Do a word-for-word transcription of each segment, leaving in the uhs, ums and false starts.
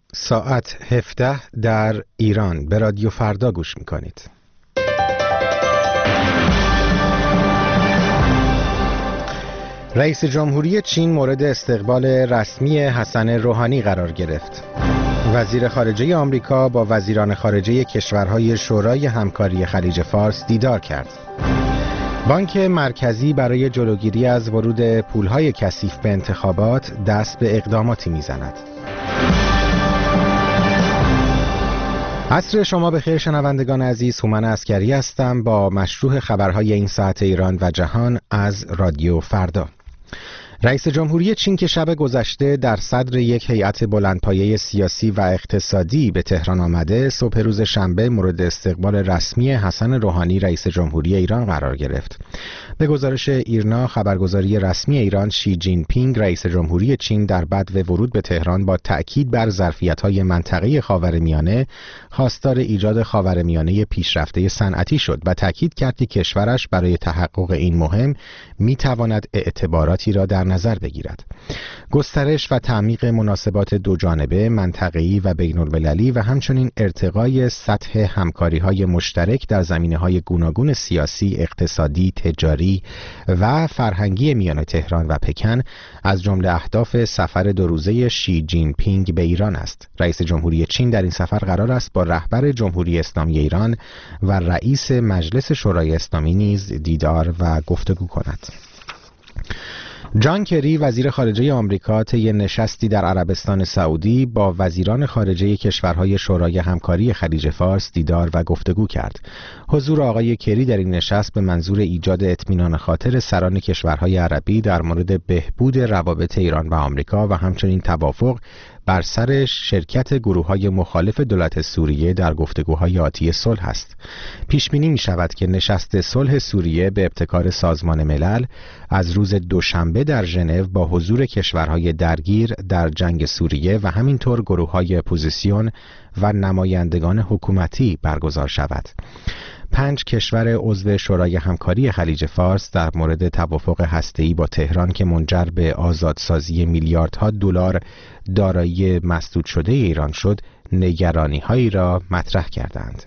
ساعت هفده در ایران به رادیو فردا گوش میکنید. رئیس جمهوری چین مورد استقبال رسمی حسن روحانی قرار گرفت. وزیر خارجه آمریکا با وزیران خارجه کشورهای شورای همکاری خلیج فارس دیدار کرد. بانک مرکزی برای جلوگیری از ورود پولهای کثیف به انتخابات دست به اقداماتی میزند. عصر شما بخیر شنوندگان عزیز، هومن عسکری هستم با مشروع خبرهای این ساعت ایران و جهان از رادیو فردا. رئیس جمهوری چین که شب گذشته در صدر یک هیئت بلندپایه سیاسی و اقتصادی به تهران آمده، صبح روز شنبه مورد استقبال رسمی حسن روحانی رئیس جمهوری ایران قرار گرفت. به گزارش ایرنا، خبرگزاری رسمی ایران، شی جین پینگ رئیس جمهوری چین در بدو ورود به تهران با تأکید بر ظرفیت‌های منطقه خاورمیانه خواستار ایجاد خاورمیانه پیشرفته صنعتی شد و تأکید کرد که کشورش برای تحقق این مهم می‌تواند اعتباراتی را در نظر بگیرد. گسترش و تعمیق مناسبات دو جانبه، منطقه‌ای و بین‌المللی و همچنین ارتقای سطح همکاری‌های مشترک در زمینه‌های گوناگون سیاسی، اقتصادی، تجاری و فرهنگی میان تهران و پکن از جمله اهداف سفر دو روزه شی جین پینگ به ایران است. رئیس جمهوری چین در این سفر قرار است با رهبر جمهوری اسلامی ایران و رئیس مجلس شورای اسلامی نیز دیدار و گفتگو کند. جان کری وزیر خارجه آمریکا طی نشستی در عربستان سعودی با وزیران خارجه کشورهای شورای همکاری خلیج فارس دیدار و گفتگو کرد. حضور آقای کری در این نشست به منظور ایجاد اطمینان خاطر سران کشورهای عربی در مورد بهبود روابط ایران و آمریکا و همچنین توافق بر سر شرکت گروه‌های مخالف دولت سوریه در گفتگوهای آتی صلح است. پیش بینی می‌شود که نشست صلح سوریه به ابتکار سازمان ملل از روز دوشنبه در ژنو با حضور کشورهای درگیر در جنگ سوریه و همینطور گروه‌های اپوزیسیون و نمایندگان حکومتی برگزار شود. پنج کشور عضو شورای همکاری خلیج فارس در مورد توافق هسته‌ای با تهران که منجر به آزادسازی میلیاردها دلار دارایی مسدود شده ایران شد، نگرانی‌هایی را مطرح کردند.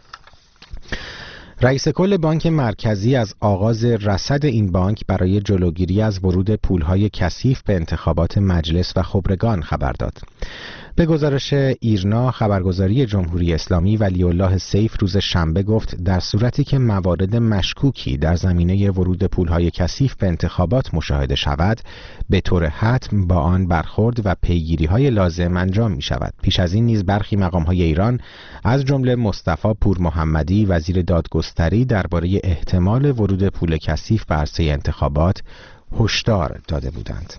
رئیس کل بانک مرکزی از آغاز رصد این بانک برای جلوگیری از ورود پولهای کثیف به انتخابات مجلس و خبرگان خبر داد. به گزارش ایرنا، خبرگزاری جمهوری اسلامی، ولی الله سیف روز شنبه گفت در صورتی که موارد مشکوکی در زمینه ورود پولهای کثیف به انتخابات مشاهده شود، به طور حتم با آن برخورد و پیگیری‌های لازم انجام می شود. پیش از این نیز برخی مقام‌های ایران از جمله مصطفی پور محمدی وزیر دادگستری درباره احتمال ورود پول کثیف به عرصه انتخابات هشدار داده بودند.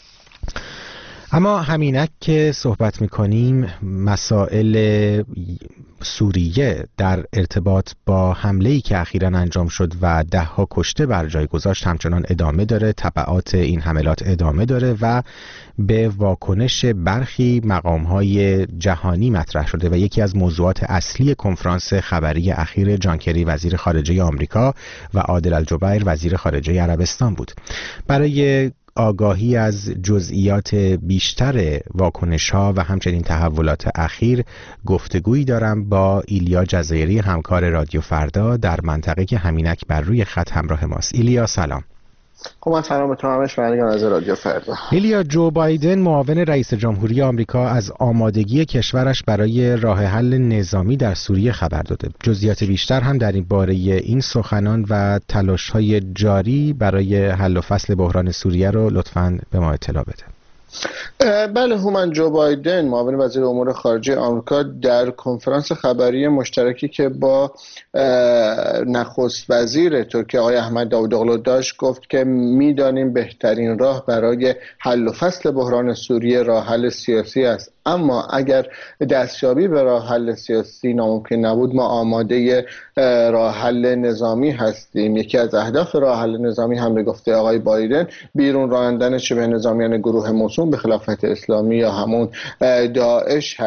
اما همینک که صحبت میکنیم، مسائل سوریه در ارتباط با حمله‌ای که اخیراً انجام شد و ده ها کشته بر جای گذاشت همچنان ادامه داره. تبعات این حملات ادامه داره و به واکنش برخی مقام‌های جهانی مطرح شده و یکی از موضوعات اصلی کنفرانس خبری اخیر جان کری وزیر خارجه آمریکا و عادل الجبیر وزیر خارجه عربستان بود. برای آگاهی از جزئیات بیشتر واکنش‌ها و همچنین تحولات اخیر گفتگویی دارم با ایلیا جزایری، همکار رادیو فردا در منطقه که همینک بر روی خط همراه ماست. ایلیا سلام. خب من سلام به تو همه شنوندگان از رادیو فردا. ایلیا، جو بایدن معاون رئیس جمهوری آمریکا از آمادگی کشورش برای راه حل نظامی در سوریه خبر داده. جزئیات بیشتر هم در این باره این سخنان و تلاش‌های جاری برای حل و فصل بحران سوریه رو لطفاً به ما اطلاع بده. بله هومن، جو بایدن معاون وزیر امور خارجه آمریکا در کنفرانس خبری مشترکی که با نخست وزیر ترکیه آقای احمد داوودوغلو داشت گفت که میدانیم بهترین راه برای حل و فصل بحران سوریه راه حل سیاسی است، اما اگر دستیابی به راه حل سیاسی ناممکن نبود ما آماده راه حل نظامی هستیم. یکی از اهداف راه حل نظامی هم به گفته آقای بایدن بیرون راندن شبه نظامیان گروه موسوم به خلافت اسلامی یا همون داعش هست.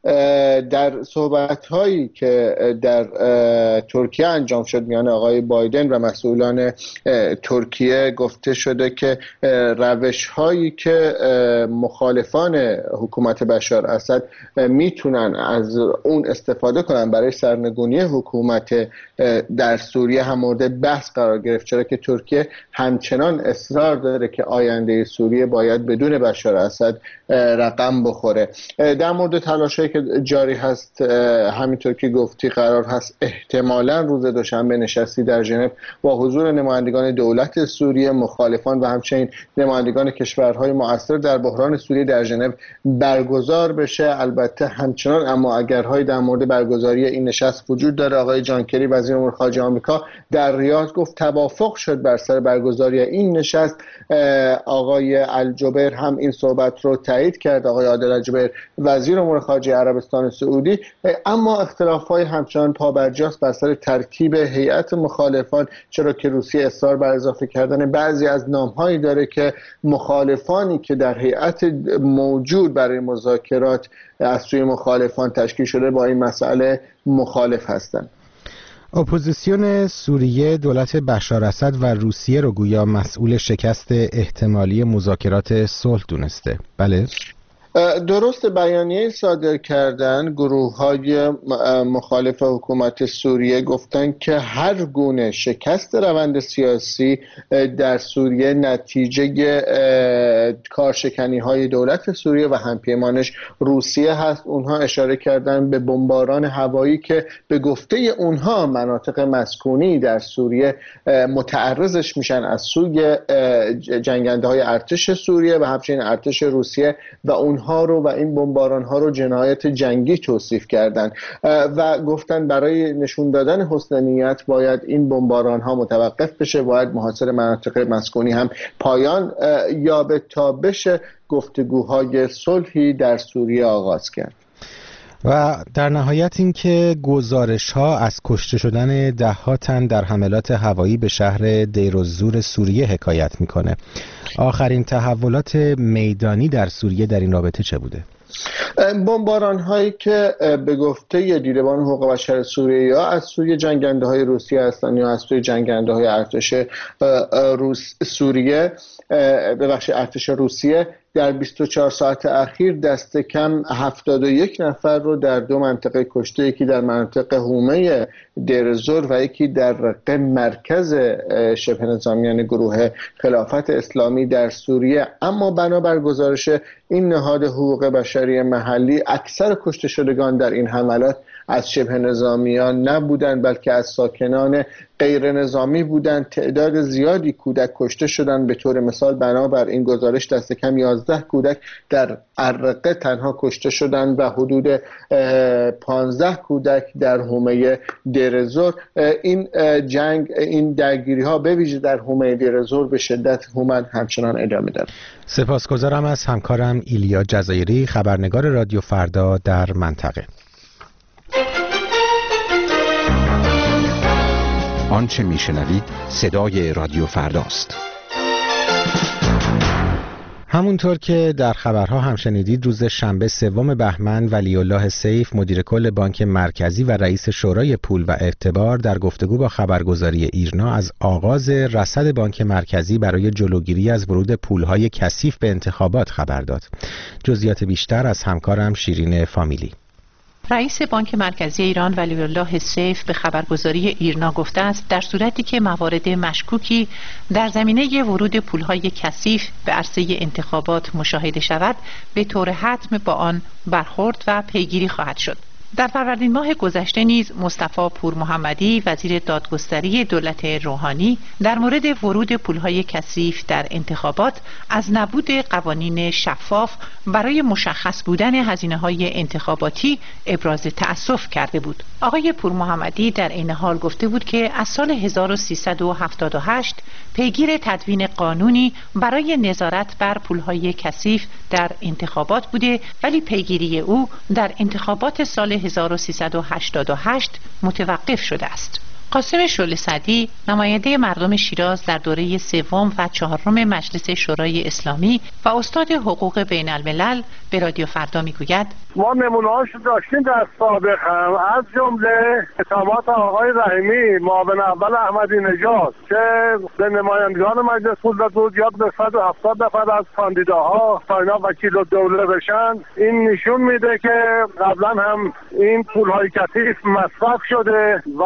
در صحبت‌هایی که در ترکیه انجام شد میان آقای بایدن و مسئولان ترکیه گفته شده که روش‌هایی که مخالفان حکومت بشار اسد میتونن از اون استفاده کنن برای سرنگونی حکومت در سوریه هم مورد بحث قرار گرفت، چرا که ترکیه همچنان اصرار داره که آینده سوریه باید بدون بشار اسد رقم بخوره. در مورد تلاشایی که جاری هست همینطور که گفتی قرار هست احتمالاً روز دوشنبه نشستی در ژنو با حضور نمایندگان دولت سوریه، مخالفان و همچنین نمایندگان کشورهای مؤثر در بحران سوریه در ژنو برگزار بشه. البته همچنان اما اگرهایی در مورد برگزاری این نشست وجود داره. آقای جان کری وزیر امور خارجه آمریکا در ریاض گفت توافق شد بر سر برگزاری این نشست. آقای الجبیر هم این صحبت رو تایید کرد، آقای عادل الجبیر وزیر امور خارجه عربستان سعودی، اما اختلاف‌های همچنان پابرجاست بر سر ترکیب هیئت مخالفان، چرا که روسیه اصرار بر اضافه کردن بعضی از نام‌هایی داره که مخالفانی که در هیئت موجود برای مذاکرات از سوی مخالفان تشکیل شده با این مسئله مخالف هستند. اپوزیسیون سوریه دولت بشار اسد و روسیه رو گویا مسئول شکست احتمالی مذاکرات صلح دونسته. بله؟ درست، بیانیه صادر کردن گروه های مخالف حکومت سوریه گفتن که هر گونه شکست روند سیاسی در سوریه نتیجه کارشکنی های دولت سوریه و همپیمانش روسیه هست. اونها اشاره کردن به بمباران هوایی که به گفته اونها مناطق مسکونی در سوریه متعرضش میشن از سوی جنگنده های ارتش سوریه و همچنین ارتش روسیه و اونها ها رو و این بمباران ها رو جنایت جنگی توصیف کردن و گفتن برای نشون دادن حسن نیت باید این بمباران ها متوقف بشه، باید محاصره مناطق مسکونی هم پایان یابه تا بشه گفتگوهای صلحی در سوریه آغاز کرد. و در نهایت این که گزارش ها از کشته شدن ده ها تن در حملات هوایی به شهر دیر الزور سوریه حکایت میکنه. آخرین تحولات میدانی در سوریه در این رابطه چه بوده؟ بمباران هایی که به گفته دیدبان حقوق بشر سوریه یا از سوی جنگنده های روسیه هستند یا از سوی جنگنده های ارتش روس سوریه ببخشید ارتش روسیه در بیست و چهار ساعت اخیر دست کم هفتاد و یک نفر رو در دو منطقه کشته، یکی در منطقه حومه دیر الزور و یکی در رقه مرکز شبه نظامیان گروه خلافت اسلامی در سوریه. اما بنابر گزارش این نهاد حقوق بشری محلی اکثر کشته شدگان در این حملات از شبه نظامیان نبودند بلکه از ساکنان غیر نظامی بودند. تعداد زیادی کودک کشته شدند. به طور مثال بنابر این گزارش دست کم یازده کودک در الرقه تنها کشته شدند و حدود پانزده کودک در حومه دیر الزور. این جنگ، این درگیری ها به ویژه در حومه دیر الزور به شدت هومن همچنان ادامه دارد. سپاسگزارم از همکارم ایلیا جزایری، خبرنگار رادیو فردا در منطقه. آنچه میشنوید صدای رادیو فرداست. همونطور که در خبرها هم شنیدید، روز شنبه سوم بهمن ولی الله سیف مدیر کل بانک مرکزی و رئیس شورای پول و اعتبار در گفتگو با خبرگزاری ایرنا از آغاز رصد بانک مرکزی برای جلوگیری از ورود پولهای کثیف به انتخابات خبر داد. جزئیات بیشتر از همکارم شیرین فامیلی. رئیس بانک مرکزی ایران ولی الله سیف به خبرگزاری ایرنا گفته است در صورتی که موارد مشکوکی در زمینه ورود پولهای کثیف به عرصه انتخابات مشاهده شود به طور حتم با آن برخورد و پیگیری خواهد شد. در فروردین ماه گذشته نیز مصطفی پور محمدی وزیر دادگستری دولت روحانی در مورد ورود پولهای کثیف در انتخابات از نبود قوانین شفاف برای مشخص بودن هزینه‌های انتخاباتی ابراز تأسف کرده بود. آقای پور محمدی در این حال گفته بود که از سال هزار و سیصد و هفتاد و هشت پیگیر تدوین قانونی برای نظارت بر پولهای کثیف در انتخابات بوده، ولی پیگیری او در انتخابات سال هزار و سیصد و هشتاد و هشت متوقف شده است. قاسم شعله سعدی، نماینده مردم شیراز در دوره سوم و چهارم مجلس شورای اسلامی و استاد حقوق بین الملل به رادیو فردا میگوید: ما نمونه‌هاش داشتیم در سابق هم، از جمله اقدامات آقای رحیمی معاون اول احمدی نژاد که به نمایندگان مجلس پول داد بود یا به صد و هفتاد نفر از کاندیداها تا اینا وکیل الدوله بشن. این نشون میده که قبلا هم این پول‌های کثیف مصرف شده و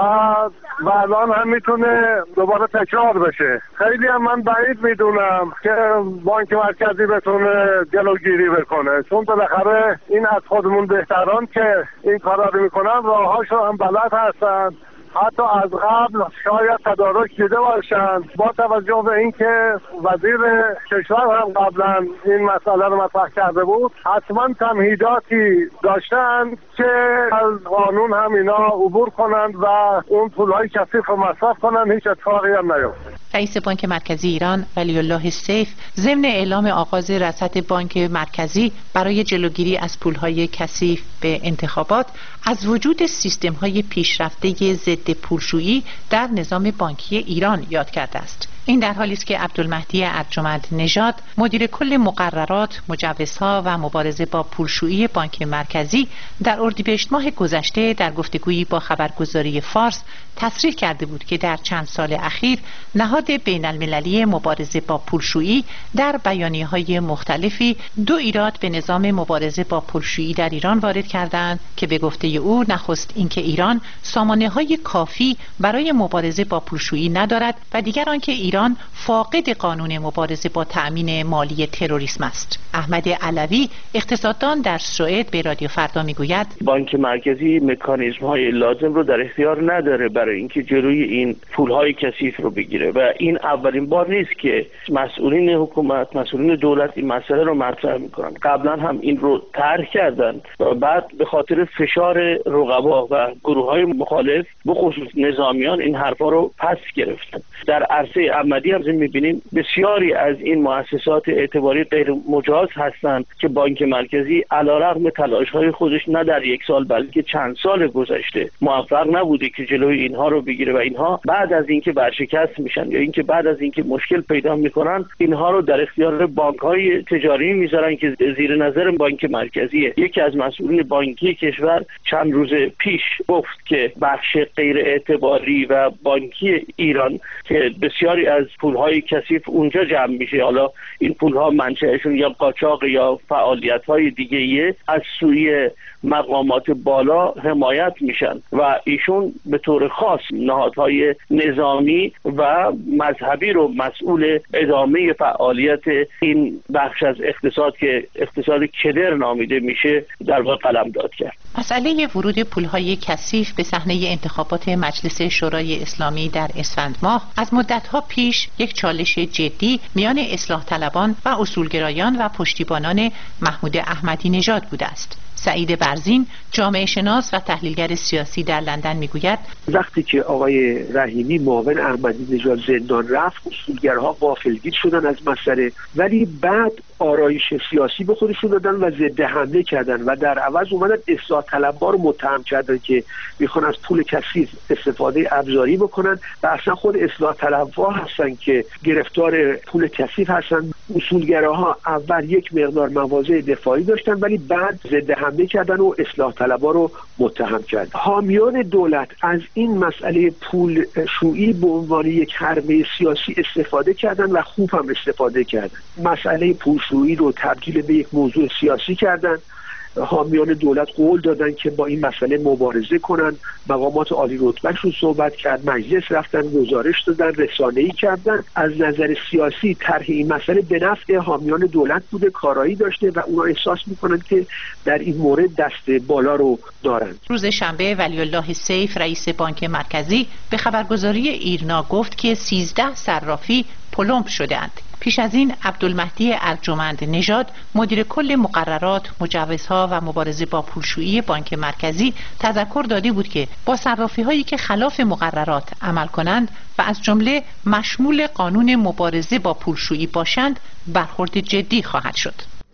و الان هم میتونه دوباره تکرار بشه. خیلی هم من بعید میدونم که بانک مرکزی بتونه جلوگیری بکنه، چون بالاخره این از خودمون بهتران که این کارا رو میکنن راههاش رو هم بلد هستن، حتی از قبل شاید تدارک دیده باشند. با توجه به اینکه وزیر کشور هم قبلا این مسئله رو مطرح کرده بود، حتما تمهیداتی داشتن که از قانون هم اینا عبور کنند و اون پولهای کثیف رو مصرف کنند، هیچ اتفاقی هم نیفته. رئیس بانک مرکزی ایران ولی الله السیف ضمن اعلام آغاز رصد بانک مرکزی برای جلوگیری از پولهای کثیف به انتخابات از وجود سیستم‌های پیشرفته ضد پولشویی در نظام بانکی ایران یاد کرده است. این در حالی است که عبدالمهدی ارجمند نژاد، مدیر کل مقررات، مجوزها و مبارزه با پولشویی بانک مرکزی، در اردیبهشت ماه گذشته در گفتگویی با خبرگزاری فارس تصریح کرده بود که در چند سال اخیر نهاد بین المللی مبارزه با پولشویی در بیانیه‌های مختلفی دو ایراد به نظام مبارزه با پولشویی در ایران وارد کردند که به گفته او نخست اینکه ایران سامانه‌های کافی برای مبارزه با پولشویی ندارد و دیگر آنکه ایران فاقد قانون مبارزه با تأمین مالی تروریسم است. احمد علوی، اقتصاددان در سوئد، به رادیو فردا میگوید: بانک مرکزی مکانیزم‌های لازم رو در اختیار نداره برای اینکه جلوی این پول‌های کثیف رو بگیره و این اولین بار نیست که مسئولین حکومت، مسئولین دولت این مسئله رو مطرح میکنن. قبلا هم این رو طرح کردن و بعد به خاطر فشار رقبا و گروه‌های مخالف به خصوص نظامیان این حرفا رو پس گرفتن. در عرصه احمدی هم می‌بینیم بسیاری از این مؤسسات اعتباری غیر مجاز هستند که بانک مرکزی علیرغم تلاش‌های خودش نه در یک سال بلکه چند سال گذشته موفق نبوده که جلوی اینها رو بگیره و اینها بعد از اینکه ورشکست میشن یا اینکه بعد از اینکه مشکل پیدا میکنن اینها رو در اختیار بانک‌های تجاری میذارن که زیر نظر بانک مرکزیه. یکی از مسئولین بانکی کشور چند روز پیش گفت که بخش غیر اعتباری و بانکی ایران که بسیاری از پولهای کثیف اونجا جمع میشه، حالا این پولها منشأشون یا قاچاق یا فعالیت‌های دیگه‌ایه، از سوی مقامات بالا حمایت میشن و ایشون به طور خاص نهادهای نظامی و مذهبی رو مسئول ادامه فعالیت این بخش از اقتصاد که اقتصاد کدر نامیده میشه در واقع قلمداد کرد. مسئله ورود پولهای کثیف به صحنه انتخابات مجلس شورای اسلامی در اسفند ماه از مدت‌ها پیش یک چالش جدی میان اصلاح طلبان و اصولگرایان و پشتیبانان محمود احمدی نژاد بوده است. سعید برزین، جامعه شناس و تحلیلگر سیاسی در لندن میگوید: وقتی که آقای رحیمی معاون احمدی نژاد زندان رفت، اصولگرها غافلگیر شدن از مسئله، ولی بعد آرایش سیاسی به خودشون دادن و ضد حمله کردن و در عوض اومدن اصلاح طلبها رو متهم کردن که میخوان از پول کثیف استفاده ابزاری بکنن و اصلا خود اصلاح طلبها هستن که گرفتار پول کثیف هستن. اصولگراها اول یک مقدار مواضع دفاعی داشتن ولی بعد ضد حمله کردن و اصلاح طلبها رو متهم کردن. حامیان دولت از این مسئله پول شویی به عنوان یک حربه سیاسی استفاده کردن و خوب هم استفاده کردن. مسئله پول شویی رو تبدیل به یک موضوع سیاسی کردن. حامیان دولت قول دادن که با این مسئله مبارزه کنن، مقامات عالی رتبهشون صحبت کرد، مجلس رفتن گزارش دادن، رسانه‌ای کردن. از نظر سیاسی طرح این مسئله به نفع حامیان دولت بوده، کارایی داشته و اونا احساس میکنن که در این مورد دست بالا رو دارن. روز شنبه ولی الله السیف، رئیس بانک مرکزی، به خبرگزاری ایرنا گفت که سیزده صرافی پلمپ شده‌اند. پیش از این عبدالمهدی ارجمند نژاد، مدیر کل مقررات، مجوزها و مبارزه با پولشویی بانک مرکزی، تذکر داده بود که با صرافی هایی که خلاف مقررات عمل کنند و از جمله مشمول قانون مبارزه با پولشویی باشند برخورد جدی خواهد شد.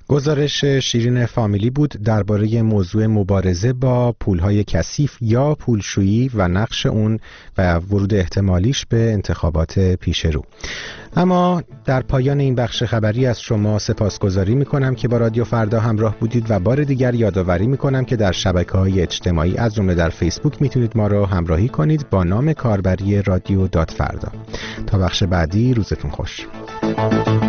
گزارش شیرین فامیلی بود درباره موضوع مبارزه با پولهای کثیف یا پولشویی و نقش اون و ورود احتمالیش به انتخابات پیش رو. اما در پایان این بخش خبری از شما سپاسگزاری میکنم که با رادیو فردا همراه بودید و بار دیگر یادآوری میکنم که در شبکه‌های اجتماعی از جمله در فیسبوک میتونید ما رو همراهی کنید با نام کاربری رادیو دات فردا. تا بخش بعدی روزتون خوش.